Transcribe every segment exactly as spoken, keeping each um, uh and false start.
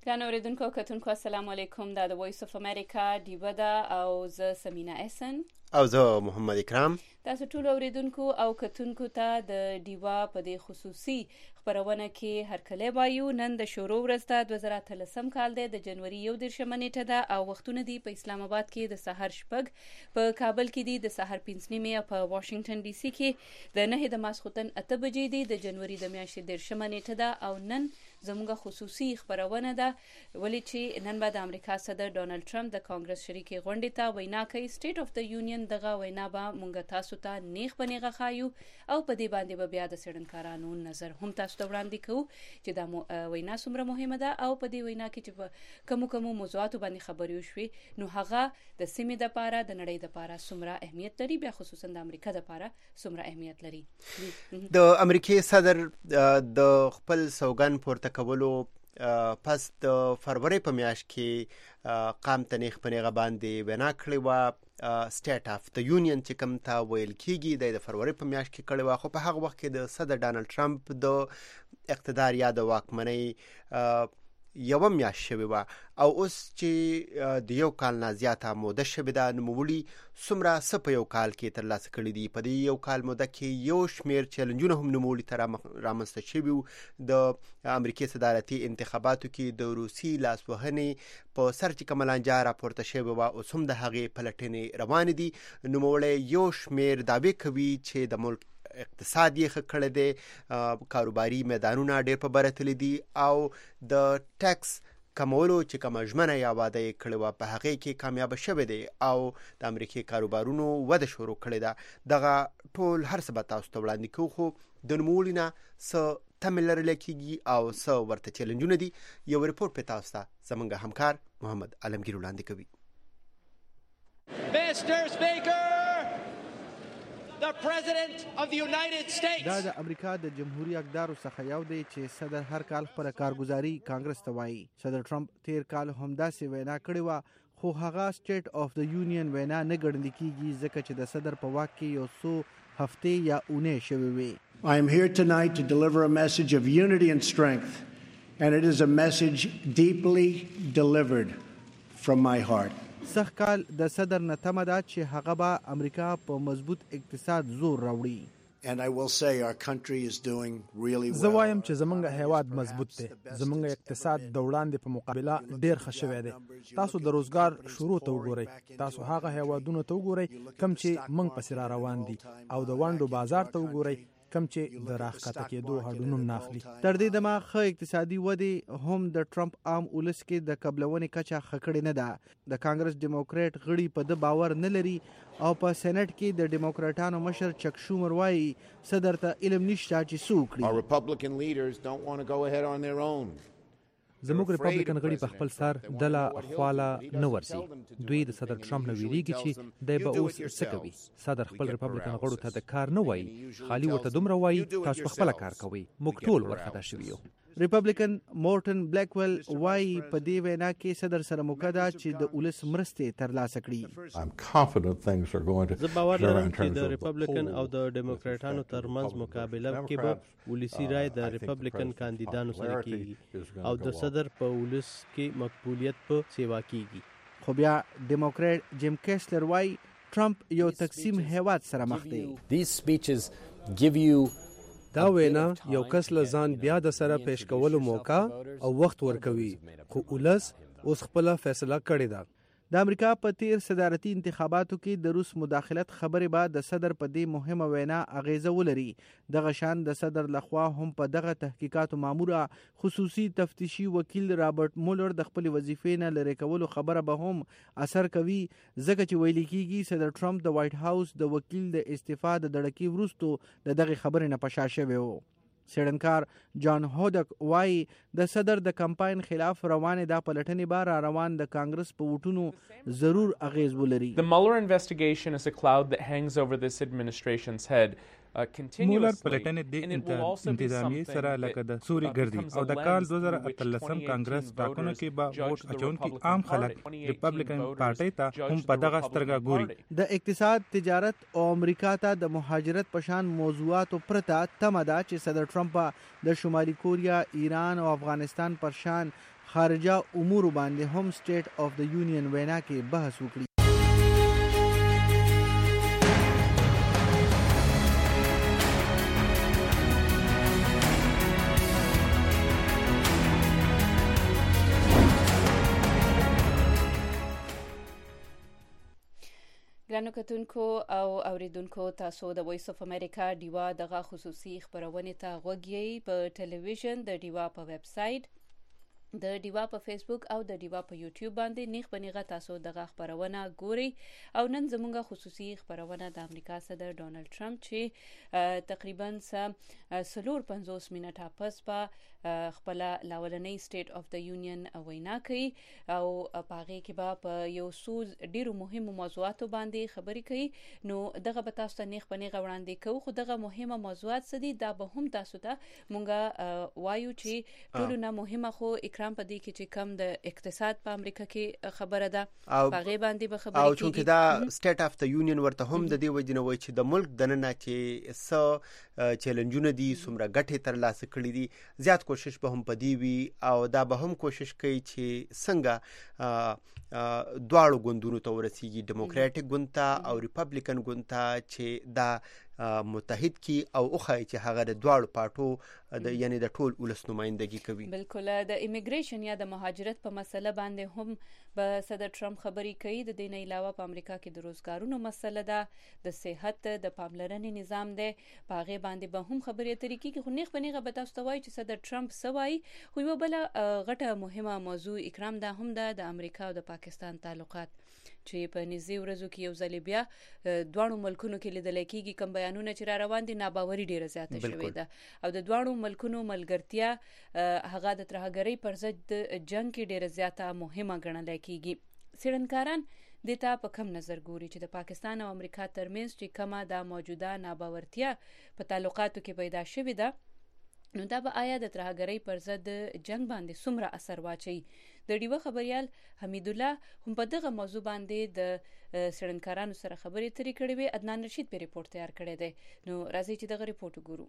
ګران اوریدونکو او کتونکو السلام علیکم. دا د وایس اف امریکا ډیوه ده او زه سمینا احسن او زه محمد اکرام. تاسو ټول اوریدونکو او کتونکو ته د ډیوه په دې خصوصي خبرونه کې هرکلی وایو. نن د شروع ورځ ده، دوه زره اتلسم کال دی، د جنوري یو دېرشمه نیټه ده او وختونه دي په اسلام آباد کې د سهار شپږ، په کابل کې دي د سهار پنځه نیمې او په واشنگټن ډي سي کې د نهې د ماسخوتن اته بجې دي. د جنوري د میاشتې دېرشمه نیټه ده او نن زموږ خصوصي خبرونه ده، ولې چې نن به د امریکا صدر ډونالد ټرمپ د کانګرس شریکې غونډې ته وینا کوي. سټیټ اف د یونین دغه وینا به مونږ تاسو ته نیغ په نیغه ښایو او په دې باندې به بیا د څېړنکارانو نظر هم تاسو ته وړاندې کوو چې دا وینا څومره مهمه ده او په دې وینا کې چې په کومو کومو موضوعاتو باندې خبرې وشوې نو هغه د سیمې دپاره د نړۍ دپاره څومره اهمیت لري، بیا خصوصا د امریکا دپاره څومره اهمیت لري. د امریکای صدر د خپل سوګند پورته کولو پس د فروری په میاشت کې قام ته نیغ په نیغه باندې وینا کړې وه. سټیټ اف د یونین چې کوم ته ویل کېږي د فروری په میاشت کې کړې وه، خو په هغه وخت کې د صدر ډونالد ټرمپ د اقتدار یا د واکمنۍ یوه میاشت شوې وه او اوس چې د یو کال نه زیاته موده شوې ده، نوموړي څومره څه په یو کال کې ترلاسه کړي دي. په دې یو کال موده کې یو شمېر چیلنجونه هم نوموړي ته رامنځته شوي وو. د امریکای صدارتي انتخاباتو کې د روسي لاسوهنې په سر چې کومه لانجه راپورته شوې وه، اوس هم د هغې پلټنې روانې دي. نوموړی یو شمېر دعوې کوي چې د ملک اقتصاد یې ښه کړی دی، کاروباري میدانونه ډېر په بره تللي دي او د ټیکس کمولو چې کومه ژمنه یا واده یې کړې وه په هغې کې کامیابه شوی دی او د امریکې کاروبارونو وده شروع کړې ده. دغه ټول هر څه به تاسو ته وړاندې کوو، خو د نوموړي نه څه تمې لرلی کېږي او څه ورته چیلنجونه دي. یو رپورټ په تاسو ته زموږ همکار محمد علمگیر وړاندې کوي. Mister Speaker, the President of the United States. دا د امریکا د جمهوریت اقدارو څخه یو دی چې صدر هر کال خپل کارګزاري کانګرس ته وایي. صدر ټرمپ تیر کال همداسې وینا کړې وه، خو هغه سټیټ اف د یونین وینا نه ګڼل کېږي ځکه چې د صدر په واک کې یو څو هفتې یا اونۍ شوې وي. I am here tonight to deliver a message of unity and strength, and it is a message deeply delivered from my heart. سخ کال د صدر نه تمه ده چې هغه به امریکا په مضبوط اقتصاد زور راوړي. And I will say our country is doing really well. زه وایم چې زمونږ هیواد مضبوط دی، زمونږ اقتصاد د وړاندې په مقابله ډیر ښه شوی دی. تاسو د روزګار شروع ته وګورئ، تاسو هغه هیوادونو ته وګورئ کم چې موږ پسې را روان دي او د ونډو بازار ته وګورئ کم چې د راښکته کېدو هډونه هم ناخلي. تر دې دمه ښه اقتصادي ودې هم د ټرمپ عام ولس کې د قبلونې کچه ښه کړې نه ده. د کانګرس ډیموکریټ غړي په ده باور نه لري او په سېنټ کې د ډیموکراټانو مشر چک شومر وایي صدر ته علم نشته چې څه وکړي. Our Republican leaders don't want to go ahead on their own. زموږ ریپبلیکن غړي په خپل سر دله خواله نه ورځي. دوی د صدر ټرمپ نه ویریږي چې دی به اوس څه کوي. صدر خپل ریپبلیکن غړو ته د کار نه وایي، خالي ورته دومره وایي تاسو په خپله کار کوئ، موږ ټول ورخطا شوي یو. ریپبلیکن مورټن بلیکویل وایي په دې وینا کې صدر سره موکه ده چې د ولس مرستې ترلاسه کړي. زه باور لرم چې د ریپبلیکن او د ډیموکراټانو ترمنځ مقابله کې به ولسي رای د ریپبلیکن کاندیدانو سره کېږي او د صدر په ولس کې مقبولیت په سیوا کېږي. خو بیا ډیموکراټ جیم کیسلر وایي ټرمپ یو تقسیم هیواد سره مخ دی. These speeches give you دا وینا یو کس له ځان بیا د سره پیش کولو موقع او وخت ورکوي، خو ولس اوس خپله فیصله کړې ده. د امریکا په تیر صدارتي انتخاباتو کې د روس مداخلت خبرې به د صدر په دې مهمه وینا اغیزه ولري. دغه شان د صدر لخوا هم په دغه تحقیقاتو ماموره خصوصي تفتیشي وکیل رابرټ مولر د خپل وظیفې نه لرې کولو خبره به هم اثر کوي ځکه چې ویل کېږي صدر ټرمپ د وایټ هاوس د وکیل د استعفا د دړکې وروستو د دغه خبرې نه په شا شوی و. څېړنکار جان هودک وایي د صدر د کمپاین خلاف روانې دا پلټنې به را روان د کانګرس په ووټونو ضرور اغیز ولري. The Mueller investigation is a cloud that hangs over this administration's head. مولر پلټنې د انتظامیې سره لکه د سوري ګرځي او د کال دوه زره اتلسم کانګرس ټاکنو کې به ووټ اچونکي عام خلک ریپبلیکن پارټۍ ته هم په دغه سترګه ګوري. د اقتصاد، تجارت او امریکا ته د مهاجرت په شان موضوعاتو پرته تمه ده چې صدر ټرمپ د شمالي کوریا، ایران او افغانستان پر شان خارجه امور باندې هم سټیټ اف د یونین وینا کې بحث وکړي. ګرانو کتونکو او اوریدونکو، تاسو د وایس اف امریکا ډیوا دغه خصوصي خبرونه ته غوږ یې په ټلویزیون د ډیوا په ویب سټ، د ډیوا په فیسبوک او د ډیوا په یوټیوب باندې نیغ بنیغه تاسو دغه خبرونه ګوري. او نن زموږه خصوصي خبرونه د امریکا صدر ډونالد ټرمپ چې تقریبا سلور پنځوس منټه پس په خپل لاولنۍ سټیټ اف د یونین وینا کوي او پاغه کې به په یو څو ډیرو مهمو موضوعاتو باندې خبرې کوي. نو دغه به تاسو ته نیغ بنیغه وړاندې کوو، خو دغه مهمه موضوعات سدي دا به هم تاسو ته مونږه وایو چې ټولو نه مهمه خو اکرام په دې کې چې کم د اقتصاد په امریکا کې خبره ده پاغه باندې به خبرې کوي. او چونکه دا سټیټ اف د یونین ورته هم د دې وجنه وای چې د ملک دننه چې س چیلنجونه دي سمره ګټه تر لاسه کړی دي، زیات کوشش به هم پدی وی او دا به هم کوشش کوي چې څنګه دواړو ګوندونو ته ورسیږي، ډیموکراټک ګوند ته او ریپبلیکن ګوند ته، چې دا متحد کی او اوخای چې هغه د دواړو پارټو د یعنی د ټول ولس نمائندګي کوي. بالکل د ایمیګریشن یا د مهاجرت په مسله باندې هم به صدر ټرمپ خبرې کوي. د دې نه علاوه په امریکا کې د روزګارونو مسله ده، د صحت، د پاملرنې نظام ده، په هغه باندې به هم خبرې اترې کیږي. خو نیغ بنیغه به تاسو ته وایي چې صدر ټرمپ سوای. خو یو بل غټه مهمه موضوع اکرام ده هم ده د امریکا او د پاکستان تعلقات، چې په نږدې ورځو کې یو ځل بیا دواړو ملکونو کې لیدل کېږي کوم بیانونه چې را روان دي ناباوري ډیره زیاته شوې ده او د دواړو ملکونو ملګرتیا هغه د ترهګرۍ پر ضد جنگ کې ډیره زیاته مهمه ګڼل کېږي. څېړنکاران دته په کم نظر ګوري چې د پاکستان او امریکا ترمنځ چې کومه د موجوده ناباورتیا په تعلقاتو کې پیدا شوې ده، نو دا به آیا د ترهګرۍ پر ضد جنگ باندې څومره اثر واچي. د ډیوه خبريال حمید الله هم په دغه موضوع باندې د څېړنکارانو سره خبرې ترې کړې وي. عدنان رشید په ریپورت تیار کړی دی، نو راځي چې دغه ریپورت وګورو.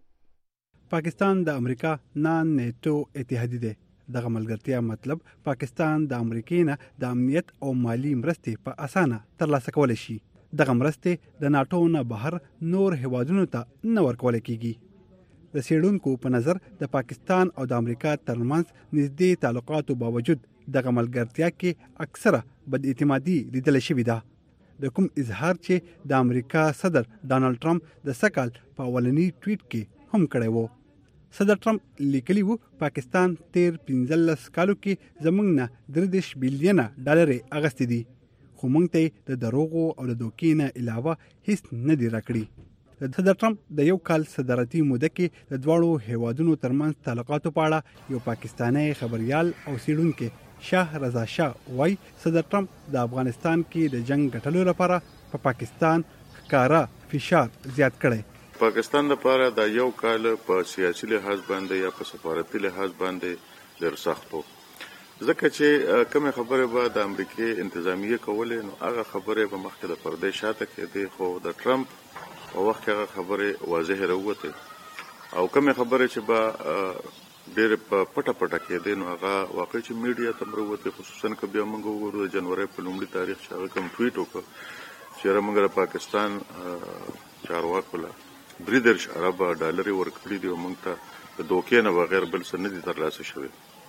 پاکستان د امریکا نان نیټو اتحادیه دی. دغه ملګرتیا مطلب پاکستان د امریکا نه د امنیت او مالی مرستې په اسانه ترلاسه کول شي. دغه مرستې د ناتو نه بهر نور هیوادونو ته نه ورکول کیږي. د سیډونکو په نظر د پاکستان او د امریکا ترمنځ نږدې تعلقاتو باوجود دغه ملګرتیا کې اکثره بد اعتمادي لیدل شوې ده. د کوم اظهار چې د امریکا صدر ډانلډ ټرمپ د سکال په اولنی ټویټ کې هم کړی وو. صدر ټرمپ لیکلی وو پاکستان تیر پنځلس کالو کې زموږ نه درې دېرش بلین ډالر اغستې دي، خو موږ ته د دروغو او د دوکې نه علاوه هیڅ نه دی راکړي. صدر ټرمپ د یو کال صدارتي موده کې د دواړو هیوادونو ترمنځ تعلقاتو په اړه یو پاکستانی خبريال او سیډونکو شاه رضا شاه وای صدر ټرمپ د افغانستان کې د جنگ غټلو لپاره په پا پاکستان ښکارا فشار زیات کړي. پاکستان لپاره د یو کال په سیاسي لحاظ باندې یا په سفارتي لحاظ باندې ډېر سخت وو، ځکه چې کومه خبره به د امریکای انتظامیه کولې نو هغه خبره به مخکې د پردې شاته کېدې، خو د ټرمپ او وخت هغه خبره واضح راوته او کومه خبره چې با ډېر په پټه پټه کېدې نو هغه واقعي چې میډیا ته مروته، خصوصا که بیا موږ وګورو د جنوري په لومړي تاریخ چې هغه کوم ټویټ وکړ چې موږ د پاکستان چارواکو له درې دېرش ارب ډالر ورکړي دي او موږ ته د دوکې نه بغیر بل څه نه دي ترلاسه شوی.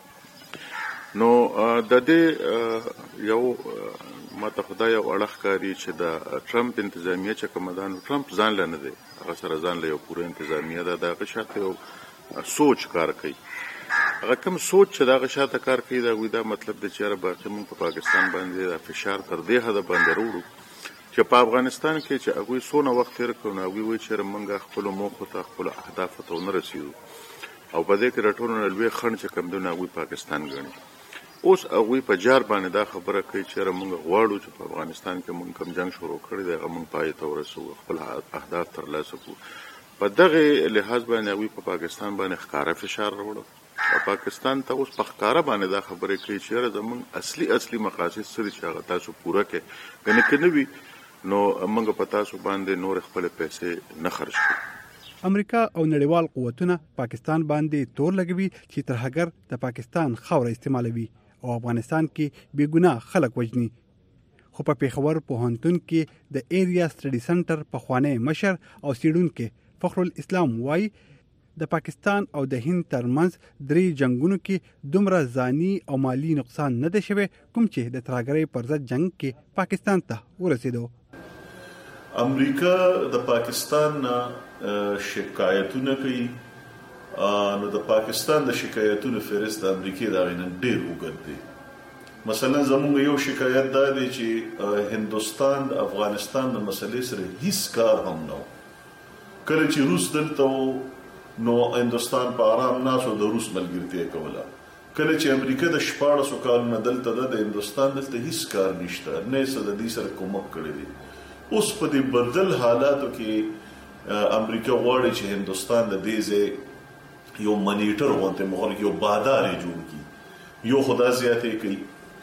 نو د دې یو ماته خدای یو اړه ښکاري چې د ټرمپ انتظامیه چې کومه ده نو ټرمپ ځان له نه دی، هغه سره ځان له یو پوره انتظامیه ده، دغه شاته یو سوچ کار کوي. هغه کوم سوچ چې دغه شاته کار کوي دا وي دا مطلب د چیرې باقي موږ په پاکستان باندې د فشار تر دې حد باندې وروړو چې په افغانستان کې چې هغه سونه وخت تیر کړو نو وی چې موږ خپل موخو ته خپل اهداف ته ورسېږو او په دې کې راټولونه لوی خنډ چې کوم دونه وی پاکستان غني. اوس هغه په جار باندې دا خبره کوي چې موږ غواړو چې په افغانستان کې موږ کوم جنگ شروع کړی دی هغه موږ پای ته ورسو خپل اهداف ترلاسه کړو. په دغه لحاظ باندې هغوی په پاکستان باندې ښکاره فشار راوړو او پاکستان ته اوس په ښکاره باندې دا خبرې کوي چې یاره زموږ اصلي اصلي مقاصد څه دي چې هغه تاسو پوره کړئ، ګنې که نه وي نو موږ په تاسو باندې نور خپلې پیسې نه خرج کړو. امریکا او نړیوال قوتونه پاکستان باندې تور لګوي چې ترهګر د پاکستان خاوره استعمالوي او افغانستان کې بې ګناه خلک وژني. خو په پیښور پوهنتون کې د ایریا سټډي سنټر پخوانی مشر او څېړونکی فخر الاسلام وایي د پاکستان او د هند ترمنځ درې جنگونو کې دومره ځاني او مالی نقصان نه دی شوی کوم چې د ترهګرۍ پر ضد جنگ کې پاکستان ته ورسېدو. امریکا د پاکستان نه شکایتونه کوي، نو د پاکستان د شکایتونو فهرست د امریکای د هغې نه ډېر اوږد دی. مثلا زموږ یو شکایت دا دی چې هندوستان د افغانستان د مسلې سره هیڅ کار هم نه و. کله چې روس دلته و نو هندوستان په آرام ناست و د روس ملګرتیا کوله. کله چې امریکا د شپاړسو کالونو دلته ده د هندوستان دلته هیڅ کار نشته، نه یې څه د دې سره کومک کړی دی. اوس په دې بدل حالاتو کې امریکا غواړي چې هندوستان د دې ځای یو منیټر غونته مغول کې یو بادار جوړ کړي. یو خدا زیاتې کوي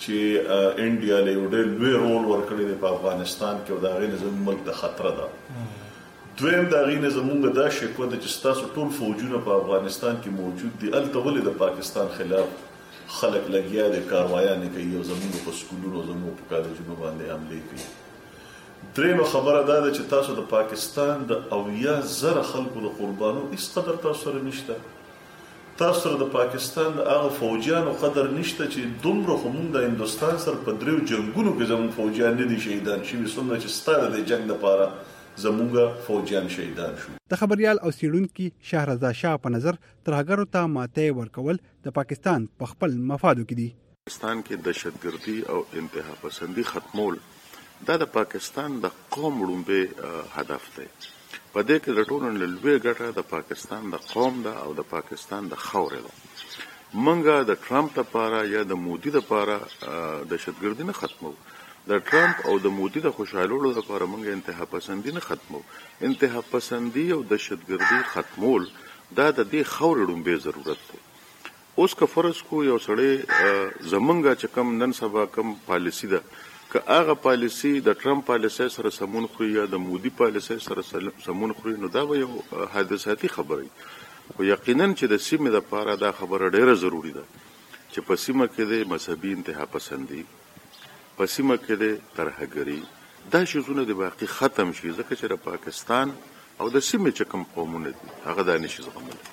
چې انډیا له یو ډېر لوی رول ورکړی دی په افغانستان کې او د هغې نه زموږ ملک ته خطره ده. دویم د هغې نه زموږ دا شکوه ده چې ستاسو ټول فوجونه په افغانستان کې موجود دي، هلته ولې د پاکستان خلاف خلک لګیا دي کاروایانې کوي او زموږ په سکولونو زموږ په کالجونو باندې حملې کوي. درېیمه خبره دا ده چې تاسو د پاکستان د اویا زره خلکو د قربانو هیڅ قدر تاسو سره نشته. تاسو سره د پاکستان د هغه فوجیانو قدر نشته چې دومره خو موږ د هندوستان سره په دریو جنګونو کې زموږ فوجیان نه دي شهیدان شوي څومره چې ستا د دې جنګ لپاره زموږ فوجیان شهیدان شو. د خبریال او څېړونکي شهرزاد شاه په نظر ترهګرو ته ماتې ورکول د پاکستان په خپل مفادو کې دي. پاکستان کې دهشتګردي او انتها پسندي ختمول دا د پاکستان د قوم لومړی هدف دی. په دې کې د ټولو نه لویه ګټه د پاکستان د قوم ده او د پاکستان د خاورې ده. موږ د ټرمپ لپاره یا د مودي لپاره دهشتګردي نه ختمو، د ټرمپ او د مودي د خوشحالولو لپاره موږ انتها پسندي نه ختمو. انتها پسندي او دهشتګردي ختمول دا د دې خاورې لومړی ضرورت دی. اوس که فرض کو یو سړی زمونږ چې کوم نن سبا کوم پالیسي ده که هغه پالیسي د ټرمپ پالیسۍ سره سمون خوري یا د مودي پالیسۍ سره سمون خوري نو دا به یو حادثاتي خبره وي. خو یقینا چې د سیمې دپاره دا خبره ډیره ضروري ده چې په سیمه کې د مذهبي انتها پسندي، په سیمه کې د ترهګري، دا شیزونه د باقي ختم شي، ځکه چې د پاکستان او د سیمې چې کوم قومونه دي هغه دا نشي زغملی.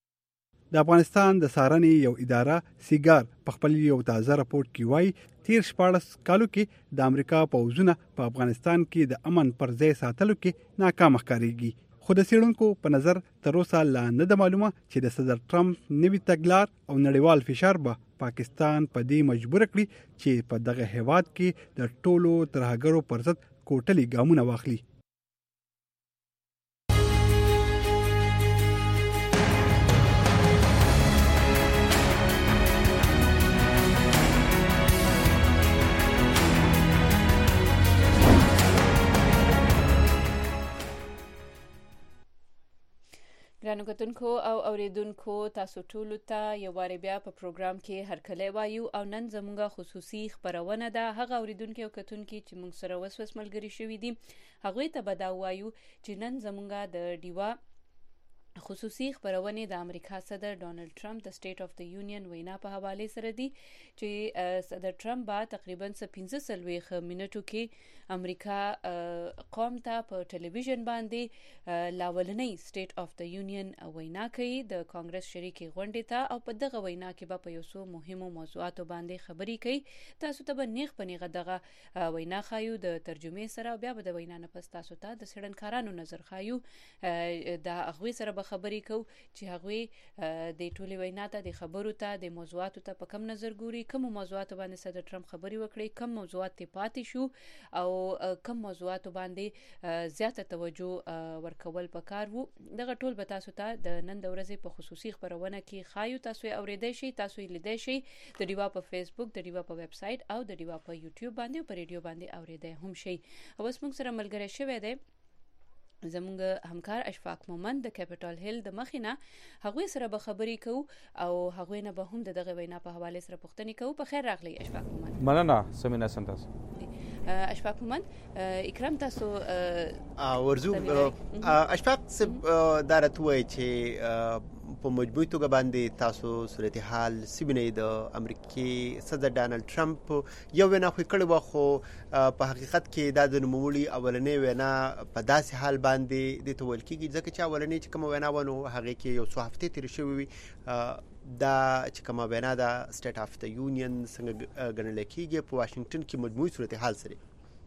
د افغانستان د څارنې یو اداره سیګار په خپل یو تازه راپورټ کې وایي تیر شپاړس کالو کې د امریکا پوځونه په افغانستان کې د امن پر ځای ساتلو کې ناکام ښکارېږي. خو د څېړونکو په نظر تر اوسه لا نه ده معلومه چې د صدر ټرمپ نوي تګلار او نړیوال فشار به پاکستان په دې مجبور کړي چې په دغه هیواد کې د ټولو ترهګرو پر ضد کوټلي ګامونه واخلي. ګرانو کتونکو او اوریدونکو تاسو ټولو ته یو وارې بیا په پروګرام کې هرکلی وایو او نن زموږه خصوصي خپرونه ده. هغه اوریدونکي او کتونکي چې موږ سره وس وس ملګري شوي دي هغوی ته به دا وایو چې نن زموږه د ډیوا خصوصي خبرونه د امریکا صدر ډونالد ټرمپ د سټیټ اف د یونین وینا په حواله سره دي چې صدر ټرمپ با تقریبا پنځه سلويخ منټو کې امریکا قوم ته په ټلویزیون باندې لاولنۍ سټیټ اف د یونین وینا کوي د کانګرس شریکي غونډې ته او په دغه وینا کې به په یو څو مهمو موضوعاتو باندې خبرې کوي. تاسو ته به نیغ په نیغه دغه وینا خایو د ترجمې سره بیا به د وینا نه پس تاسو ته د سړنکارانو نظر خایو د هغوی سره خبرې کو چې هغوی د ټولي وینا ته د خبرو ته د موضوعاتو ته په کم نظر ګوري، کوم موضوعات باندې صدر ټرمپ خبري وکړي، کوم موضوعات ته پاتې شو او کوم موضوعات باندې زیاته توجه ورکول پکار وو. دغه ټول به تاسو ته د نن د ورځې په خصوصي خبرونه کې خایو. تاسو یې اوریدئ شئ، تاسو یې لیدئ شئ د ډیوا په فیسبوک، د ډیوا په ویب سټ او د ډیوا په یوټیوب باندې او په ریډیو باندې اوریدئ هم شئ. اوس موږ سره ملګری شوی دی زمونږ همکار اشفاق مومند د کیپټل هیل د مخینه هغوی سره به خبرې کوو او هغوی نه به هم د دغه وینا په حواله سره پوښتنې کوو. په خیر راغلی اشفاق مومند. مننه سمینا سنتاس. اشفاق مومند اکرام تاسو ورزو اشفاق صاحب دا راته وایي چې په مجموعي توګه باندې تاسو صورتحال سیمینې د امریکای صدر ډانلډ ټرمپ یو وینا خو کړې وه، خو په حقیقت کې دا د نوموړي اولنۍ وینا په داسې حال باندې دې ته ویل کېږي ځکه چې اولنۍ چې کومه وینا وه نو هغې کې یو څو هفتې تېرې شوې وي. دا چې کومه وینا د سټیټ اف د یونین څنګه ګڼل کېږي په واشنګټن کې مجموعي صورتحال سره.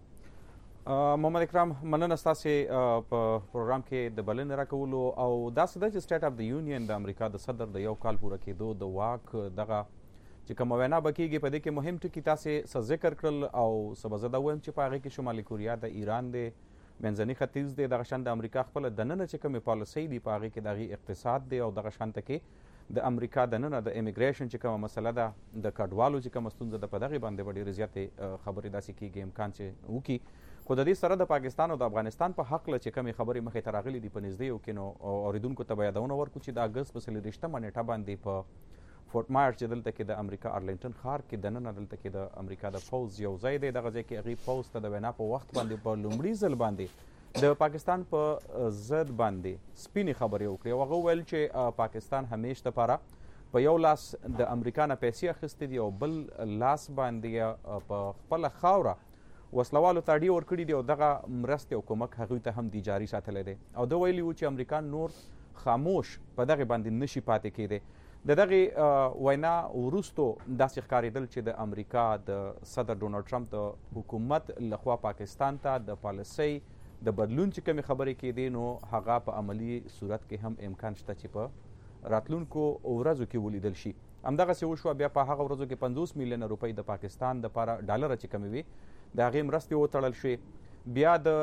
محمد اکرام مننه ستاسې په پروګرام کې د بلنې راکولو او داسې ده چې سټیټ اف د یونین د امریکا د صدر د یو کال پوره کېدو د واک دغه چې کومه وینا به کېږي په دې کې مهم ټکي تاسې څه ذکر کړل او څه به زه دا ووایم چې په هغې کې شمالي کوریا د ایران دی، منځني ختیځ دی، دغه شان د امریکا خپله دننه چې کومې پالیسۍ دي په هغې کې د هغې اقتصاد دی او دغه شانته کې د امریکا دننه د امیګریشن چې کومه مسله ده د کډوالو چې کومه ستونزه ده په دغې باندې به ډېرې زیاتې خبرې داسې کېږي امکان چې وکړي. خو د دې سره د پاکستان او د افغانستان په حقله چې کومې خبرې مخې ته راغلي دي په نږدې کې نو اورېدونکو ته به یادونه ورکړو چې د اګست په څلېرویشتمه نیټه باندې په فورټ مایرز چې دلته کې د امریکا ارلنټن ښار کې دننه دلته کې د امریکا د پوځ یو ځای دی، دغه ځای کې هغې پوځ ته د وینا په وخت باندې په لومړي ځل باندې د پاکستان په ضد باندې سپینې خبرې وکړې او هغه وویل چې پاکستان همیش دپاره په یو لاس د امریکا نه پیسې اخیستې دي او بل لاس باندې په خپله خاوره وسلوالو ته اډې ورکړي دي او دغه مرستې او کومک هغوی ته هم دی جاري ساتلی دی او ده ویلي و چې امریکا نور خاموش په دغې باندې نشي پاتې کېدی. د دغې وینا وروستو داسې ښکارېدل چې د امریکا د صدر ډونالډ ټرمپ د حکومت لخوا پاکستان ته د پالیسۍ د بدلون چې کومې خبرې کېدې نو هغه په عملي صورت کې هم امکان شته چې په راتلونکو ورځو کې ولیدل شي. همدغسې وشوه بیا په هغه ورځو کې پنځوس میلیونه روپۍ د پاکستان دپاره ډالره چې کمې وي د هغې مرستې وتړل شوې. بیا د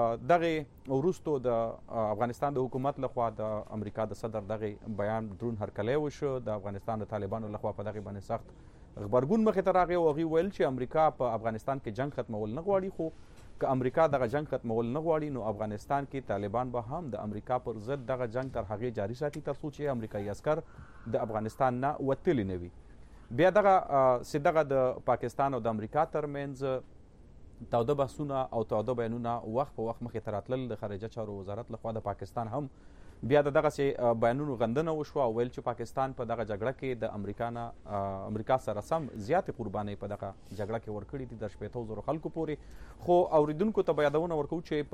دغې وروستو د افغانستان د حکومت لخوا د امریکا د صدر دغې بیان درون هرکلی وشو، د افغانستان د طالبانو لخوا په دغې باندې سخت غبرګون مخې ته راغی او هغوی ویل چې امریکا په افغانستان کې جنګ ختمول نه غواړي، خو که امریکا دغه جنګ ختمول نه غواړي نو افغانستان کې طالبان به هم د امریکا پر ضد دغه جنګ تر هغې جاري ساتي تر څو چې امریکایي عسکر د افغانستان نه وتلي نه وي. بیا دغه چې دغه د پاکستان او د امریکا ترمنځ تاوده بحثونه او تاوده بیانونه وخت په وخت مخې ته راتلل. د خارجه چارو وزارت لخوا د پاکستان هم بیا د دغسې بیانونو غندنه وشوه او ویل چې پاکستان په دغه جګړه کې د امریکا نه امریکا سره سم زیاتې قربانۍ په دغه جګړه کې ورکړي دي د شپېتو زرو خلکو پورې. خو اوریدونکو ته به یادونه ورکوو چې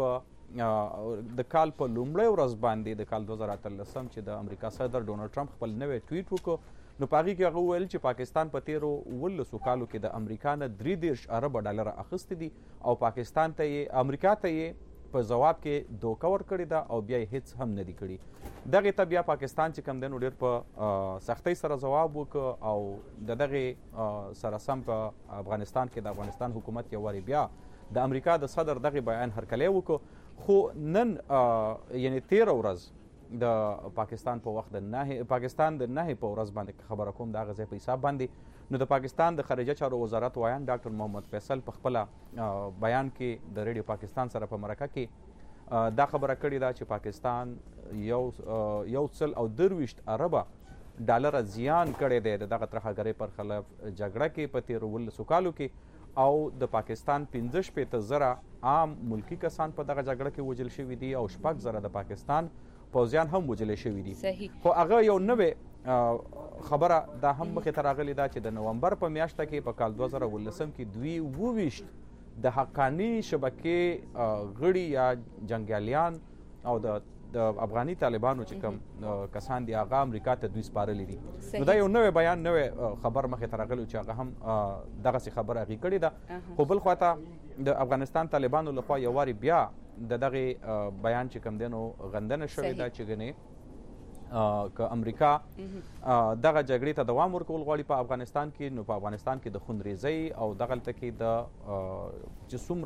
په د کال په لومړۍ ورځ باندې د کال دوه زره اتلسم چې د امریکا صدر ډونالډ ټرمپ خپل نوی ټویټ وکړو نو په هغې کې هغه وویل چې پاکستان په تېرو اوولسو کالو کې د امریکا نه درې دېرش اربه ډالره اخیستې دي او پاکستان ته یې امریکا ته یې په جواب کې دوکه ورکړې ده او بیا یې هېڅ هم نه دي کړي. دغې ته بیا پاکستان چې کوم دی نو ډېر په سختۍ سره ځواب وکړ او د دغې سره سم په افغانستان کې د افغانستان حکومت یو وارې بیا د امریکا د صدر دغې بیان هرکلی وکړو. خو نن یعنې تېره ورځ د پاکستان په وخت د نهې پاکستان د نهې په ورځ باندې خبره کوم د هغه ځای په حساب باندې نو د پاکستان د خارجه چارو وزارت وایان ډاکټر محمد فیصل په خپله بیان کې د ریډیو پاکستان سره په مرکه کې دا خبره کړې ده چې پاکستان یو یو سل او درویشت اربه ډالره زیان کړی دی د دغه ترهګرۍ پر خلاف جګړه کې په تېرو اوولسو کالو کې او د پاکستان پنځه شپېته زره عام ملکي کسان په دغه جګړه کې وژل شوي دي او شپږ زره د پاکستان پوځیان هم وژلی شوي دي. خو هغه یو نوې خبره دا هم مخې ته راغلې ده چې د نومبر په میاشته کې په کال دوه زره اوولسم کې دوی اوویشت د حقاني شبکې غړي یا جنګیالیان او د د افغاني طالبانو چې کوم کسان دي هغه امریکا ته دوی سپارلی دي. نو دا یو نوی بیان نوی خبر مخې ته راغلی چې هغه هم دغسې خبره هغې کړې ده. خو بل خواته د افغانستان طالبانو لخوا یو وارې بیا د دغې بیان چې کوم دی نو غندنه شوې ده چې ګنې که امریکا دغه جګړې ته دوام ورکول غواړي په افغانستان کې نو په افغانستان کې د خونریزۍ او دغلته کې د چې څومره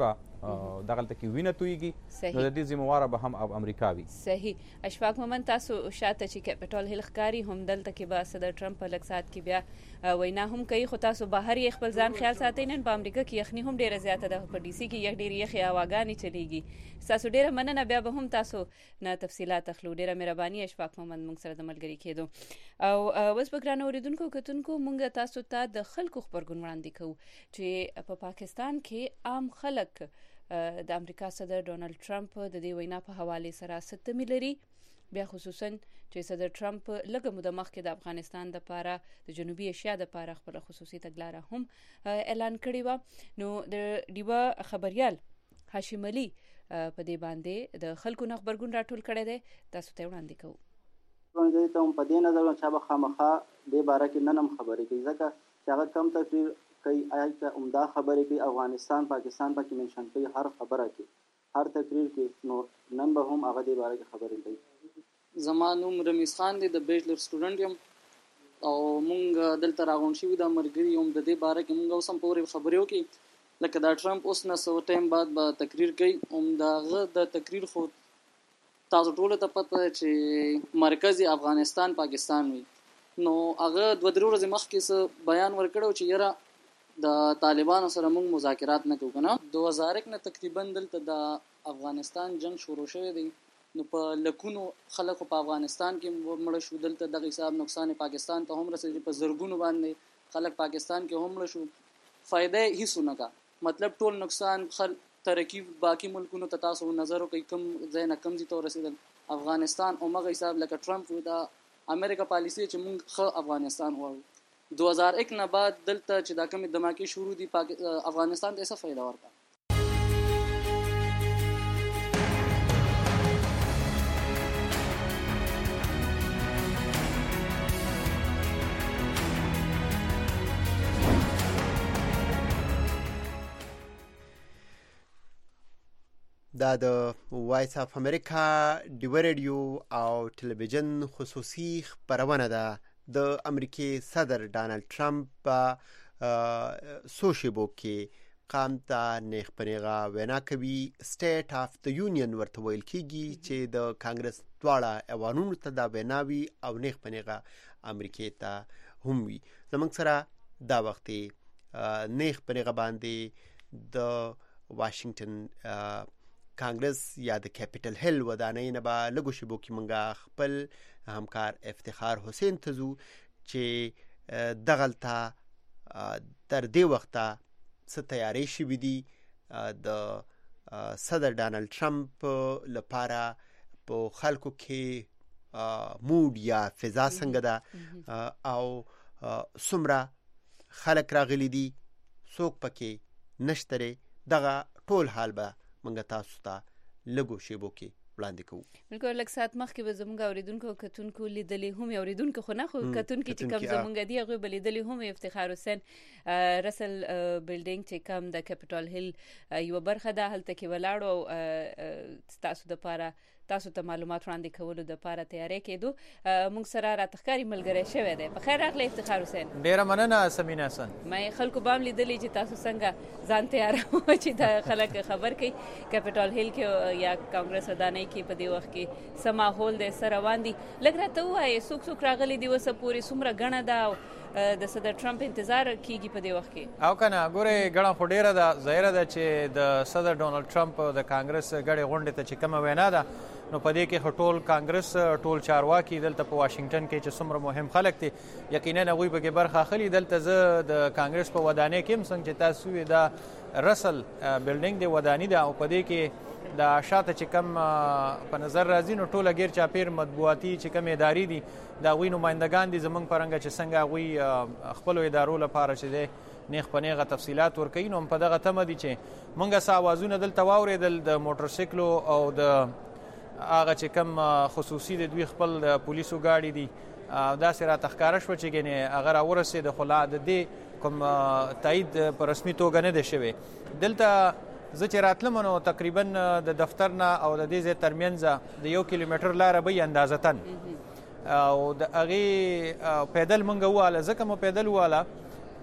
دغلته کې وینه تویږي نو د دې ذمہواره به هم امریکا وي. صحیح. اشفاق مومن تاسو شاته چې کیپټل هیل ښکاری هم دلته کې به صدر ټرمپ په لږ ساعت کې بیا وینا هم کوي خو تاسو بهر یې خپل ځان خیال ساتئ. نن په امریکا کې یخني هم ډیره زیاته ده. په ډي سي کې یخ ډیرې یخې هواګانې چلیږي. تاسو ډیره مننه. بیا به هم تاسو نه تفصیلات اخلو. ډیره مهرباني اشفاق مومن موږ سره د ملګري کېدو. او اوس په ګرانو اوریدونکو کتونکو موږ تاسو ته د خلکو خبرګون وړاندې کوو چې په پاکستان کې عام خلک د امریکا صدر ډونالد ټرمپ د دې وینا په حواله سره ستمې لري. بیا خصوصا چې صدر ټرمپ لږه موده مخکې د افغانستان د پاره د جنوبي ایشیا د پاره خپل خصوصي تګلاره هم اعلان کړی و. نو د ډیوا خبريال هاشم علي په دې باندې د خلکو نه خبرګون راټول کړی دی. تاسو ته وړاندې کوو. باندې ته په دې نظر چې به خامخا د باره کې ننم خبرې کوي ځکه چې هغه کم تقریر کوي آیا ته عمده خبرې کوي افغانستان پاکستان پکې منشن کوي هر خبره کې هر تقریر کې نو نن به هم هغه د باره کې خبرې کوي. زما نوم رمیز خان دی د بیچلر سټوډنټ یم او مونږ دلته راغون شو د مرګري هم د دې باره کې مونږ اوس هم پورې خبرې وکړي لکه دا ټرمپ اوس نه سو ټایم بعد به تقریر کوي هم داغه د تقریر خو تاسو ټول ته پته چې مرکزی افغانستان پاکستان وي نو هغه دوه درې ورځې مخکې څه بیان ورکړو چې یاره د طالبانو سره موږ مذاکرات نه کوو کنه. دوه هزار یک نه تقریبا دلته د افغانستان جنگ شروع شوی دی نو په لکونو خلکو په افغانستان کې مړ شو. دلته دغه حساب نقصان پاکستان ته هم رسېږي په زرګونو باندې خلک پاکستان کې هم مړ شو. فائدې هیڅ نه کا مطلب ټول نقصان خل ترکیب باقی ملکونو ته تاسو نظر کوي کم ځای نه کم دي تو رسیدل افغانستان او مغه حساب لکه ټرمپ دا امریکا پالیسی چې موږ خو افغانستان غواړو دوه هزار یک نه بعد دلته چې دا کوم دماکي شروع دي افغانستان ته څه فائدہ ورکړه. دا د وایس اف امریکا ډیو ریډیو او ټلویزیون خصوصي خبرونه ده. د امریکای صدر ډانلډ ټرمپ په سوشیبو کې قام ته نیغ پنیغه وینا کوي. سټیټ اف د یونین ورته ویل کیږي چې د کانګرس دواړه ایوانونو ته دا ویناوي او نیغ پنیغه امریکای ته هم وي. زمونږ سره دا وختي نیغ پنیغه باندې د واشنگټن کانګرس یا د کیپټل هیل ودانۍ نه به لږو شیبو کې مونږه خپل همکار افتخار حسین ته ځو چې دغلته تر دې وخته څه تیاری شوي دي د صدر ډانلډ ټرمپ لپاره په خلکو کې موډ یا فضا څنګه ده او څومره خلک راغلي دي څوک پکې نشته. دغه ټول حال به منګه تاسو ته لګو شیبو کې وړاندې کوو. بالکل لږ ساعت مخکې به زموږ اوریدونکو کتونکو لیدلې هم اوریدونکو خو نه خو کتونکو چې کوم زموږ دی هغه بل لیدلې هم افتخار حسین رسل بلډینګ چې کوم د کیپټل هیل یو برخه ده هلته کې ولاړو او تاسو د پاره تاسو ته معلومات وړاندې کولو د پاره تیاری کېدو. موږ سره راتخکاری ملګری شوی دی. په خیر راغلی افتخار حسین. ډیره مننه سمینا حسن. مې خلکو بام لیدلې چې تاسو څنګه ځان تیارو چې د خلک خبر کوي کیپټل هیل کې یا کانګرس ودانۍ کې په دې وخت کې سم ماحول دی سره روان دي. لږ راته وایي څوک څوک راغلي دي وسه پوری څومره غڼه ده د صدر ټرمپ انتظار کیږي په دې وخت کې او کنه ګوره غڼه خو ډیره ده ظاهره ده چې د صدر ډونالد ټرمپ د کانګرس غړي غونډه ته چې کومه وینا ده نو په دې کې ټول کانګرس ټول چارواکي دلته په واشنگټن کې چې څومره مهم خلک دي یقینا هغوی به کې برخه اخلي. دلته زه د کانګرس په ودانۍ کې هم څنګه چې تاسو یې دا رسل بلډینګ دی ودانۍ ده او په دې کې د شاته چې کم په نظر راځي نو ټوله غیر چاپیر مطبوعاتي چې کم ادارې دي دا غوي نمائندگان دي زمونږ پرنګ چې څنګه غوي خپل ادارو لپاره چې دی نیغ پنیغه تفصيلات ورکوي. نو په دغه تمه دي چې مونږه ساوازونه دلته واورېدل د موټر سایکلو او د هغه چې کم خصوصي د دوی خپل پولیسو گاډي دي دا سره تخکاره شو چې ګنې هغه راورسېد خو لا د دې کوم تایید په رسمي توګه نه دی شوی. دلته زه چې راتلم نو تقریبا د دفتر نه او د دې ځای ترمنځ د یو کیلومتر لاره به اندازتن او د هغې پیدل مونږ واله ځکه مو پیدل واله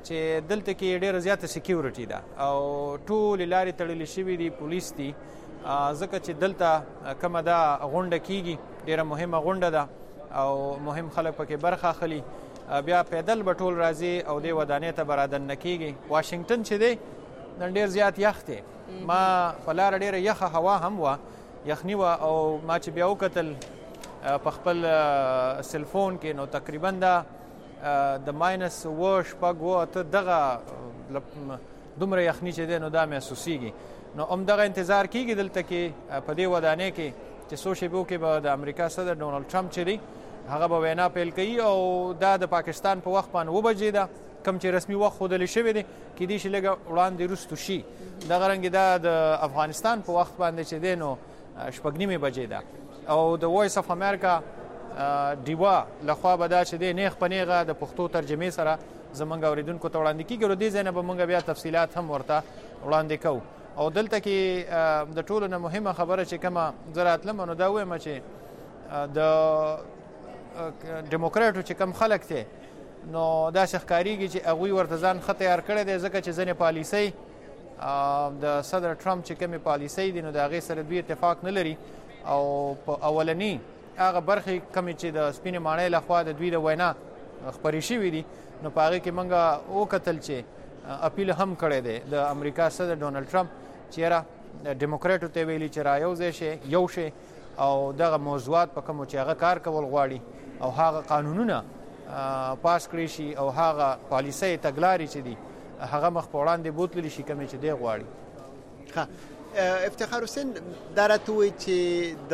چې دلته کې ډېره زیاته سکیورټي ده او ټولې لارې تړلې شوي دي، پولیس دي، ځکه چې دلته کومه دا غونډه کیږي ډېره مهمه غونډه ده او مهم خلک پکې برخه اخلي. بیا پیدل به ټول راځي او دې ودانۍ ته به رادننه کیږي. واشنګټن چې دی نن ډېر زیات یخ دی. ما په لاره ډېره یخه هوا هم وه، یخني وه، او ما چې بیا وکتل په خپل سلفون کې نو تقریبا دا د ماینس اوه شپږ اوه اته دغه دومره یخني چې دی نو دا محسوسیږي. نو همدغه انتظار کیږي دلته کې په دې ودانۍ کې چې څو شېبو کې به د امریکا صدر ډونالډ ټرمپ چې دی هغه به وینا پیل کوي او دا د پاکستان په وخت باندې اوه بجې ده، کوم چې رسمي وخت ښودلی شوی دی، کیدای شي لږه وړاندې وروستو شي. دغه رنګې دا د افغانستان په وخت باندې چې دی نو شپږ نیمې بجې ده او د وایس اف امریکا ډیوا لخوا به دا چې دی نیغ په نیغه د پښتو ترجمې سره زموږ اورېدونکو ته وړاندې کېږي او دې ځای نه به موږ بیا تفصیلات هم ورته وړاندې کوو. او دلته کې د ټولو نه مهمه خبره چې کومه زه راتلم نو دا وایم چې د ډیموکراټو چې کوم خلک دی نو داسې ښکارېږي چې هغوی ورته ځان ښه تیار کړی دی، ځکه چې ځینې پالیسۍ د صدر ټرمپ چې کومې پالیسۍ دي نو د هغې سره دوی اتفاق نه لري او په اولني هغه برخې کومې چې د سپینې ماڼۍ لخوا د دوی د وینا خپرې شوي دي نو په هغې کې موږ وکتل چې اپیل هم کړی دی د امریکا صدر ډونالډ ټرمپ چې یاره ډیموکراټو ته ویلي چې را یو ځای شي یو شي او دغه موضوعات په کومو چې هغه کار کول غواړي او هغه قانونونه پاس کړی شي او هغه پالیسۍ تګلارې چې دي هغه مخ په وړاندې بوتللی شي کومې چې دی غواړي. ښه افتخار حسین دا راته ووایي چې د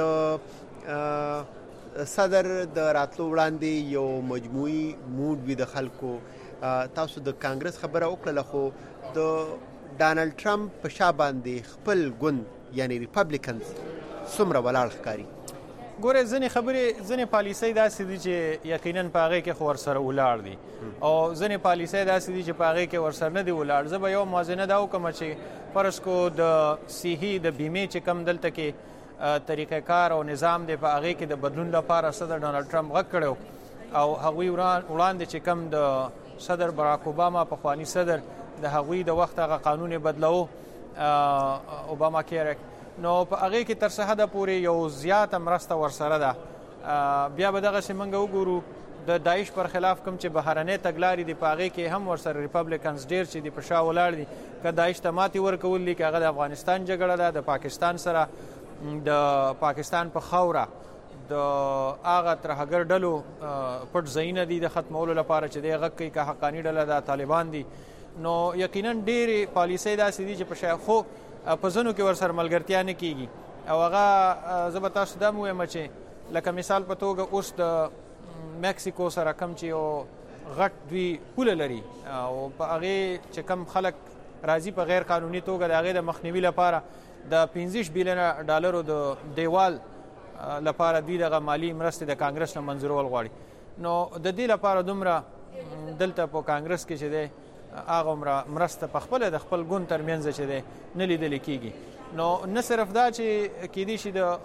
صدر د راتلو وړاندې یو مجموعي موډ وي د خلکو. تاسو د کانګرس خبره وکړله خو د ډانلډ ټرمپ په شا باندې خپل ګوند یعنی ریپبلیکنز څومره ولاړ ښکاري؟ ګوره ځینې خبرې ځینې پالیسۍ داسې دي چې یقینا په هغې کې خو ورسره ولاړ دي او ځینې پالیسۍ داسې دي چې په هغې کې ورسره نه دي ولاړ. زه به یو موازنه دا وکړم چې فرض کو د صحي د بیمې چې کم دلته کې طریقه کار او نظام دی په هغې کې د بدلون لپاره صدر ډونالډ ټرمپ غږ کړی او هغوی وړاندې چې کم د صدر براک اوباما پخوانی صدر د هغوی د وخت هغه قانون بدلو اوباما کیر نو په هغې کې تر څه حده پورې یو زیاته مرسته ورسره ده. بیا به دغسې موږ وګورو د داعش پر خلاف کوم چې بهرنۍ تګلارې دي په هغې کې هم ورسره ریپبلیکنز ډېر چې دي په شا ولاړ دي، که داعش ته ماتې ورکول دي، که هغه د افغانستان جګړه ده د پاکستان سره، د پاکستان په خاوره د هغه ترهګر ډلو پټ ځایونه دي د ختمولو لپاره چې دی غږ کوي که حقاني ډله ده طالبان دي. نو یقینا ډېرې پالیسۍ داسې دي چې په شا خو په ځینو کې ورسره ملګرتیا نه کېږي او هغه زه به تاسو دا هم ووایم چې لکه مثال په توګه اوس د میکسیکو سره کم چې یو غټ دوی پوله لري او په هغې چې کم خلک راځي په غیر قانوني توګه د هغې د مخنیوي لپاره د پنځه بیلیونه ډالرو د دیوال لپاره دوی دغه مالی مرستې د کانګرس نه منظورول غواړي. نو د دې لپاره دومره دلته په کانګرس کې چې دی هغه عمره مرسته په خپله د خپل ګوند ترمنځ چې دی نه لیدلی کېږي. نو نه صرف دا چې کیدای شي د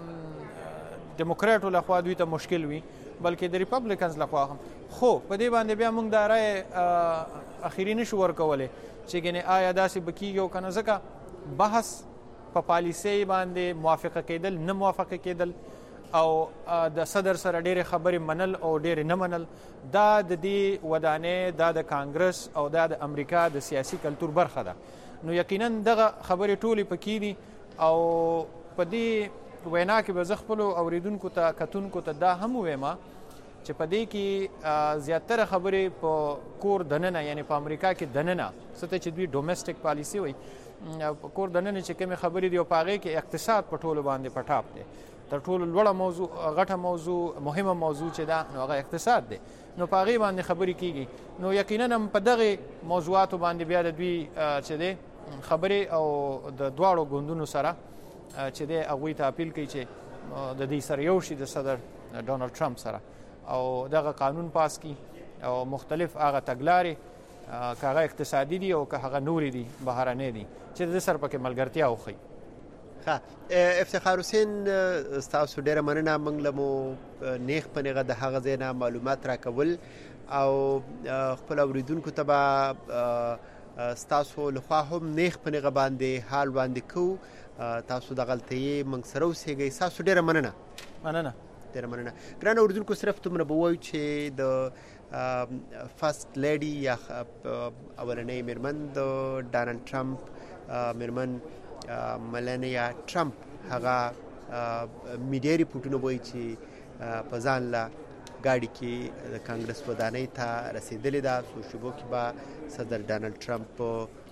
ډیموکراټو لخوا دوی ته مشکل وي بلکې د ریپبلیکنز لخوا هم، خو په دې باندې بیا موږ دا رایې اخري نشو ورکولی چې ګنې آیا داسې به کېږي او که نه، ځکه بحث په پالیسۍ باندې موافقه کېدل نه موافقه کېدل او د صدر سره ډېرې خبرې منل او ډېرې نه منل دا د دې ودانۍ دا د کانګرس او دا د امریکا د سیاسي کلتور برخه ده. نو یقینا دغه خبرې ټولې پکې دي او په دې وینا کې به زه خپلو اورېدونکو ته کتونکو ته دا هم ووایم چې په دې کې زیاتره خبرې په کور دننه یعنی په امریکا کې دننه څه ته چې دوی ډومسټک پالیسي وایي په کور دننه چې کومې خبرې دي او په هغې کې اقتصاد په ټولو باندې په ټاپ دی. تر ټولو لوړه موضوع غټه موضوع مهمه موضوع چې ده نو هغه اقتصاد دی. نو په هغې باندې خبرې کېږي. نو یقینا هم په دغې موضوعاتو باندې بیا د دوی چې دی خبرې او د دواړو ګوندونو سره چې دی هغوی ته اپیل کوي چې د دې سره یو شي د صدر ډونالډ ټرمپ سره او دغه قانون پاس کړي او مختلف هغه تګلارې که هغه اقتصادي دي او که هغه نورې دي بهرنۍ دي چې د سر پکې ملګرتیا وښیي. ښه افتخار حسین ستاسو ډېره مننه. موږ له مو نیغ په نیغه د هغه ځای نه معلومات راکول او خپل اوریدونکو ته به ستاسو لخوا هم نیخ په نیغه باندې حال باندې کوو. تاسو د غلطۍ موږ سره اوسېږئ. ستاسو ډېره مننه مننه ډېره مننه. ګران اوریدونکو صرف دومره به ووایو چې د فرست لیډي یا اولنۍ میرمن د ډانلډ ټرمپ میرمن ملانیا ټرمپ هغه میډیا ریپورټونه وایي چې په ځان له ګاډي کې د کانګرس ودانۍ ته رسېدلې ده. څو شېبو کې به صدر ډانلډ ټرمپ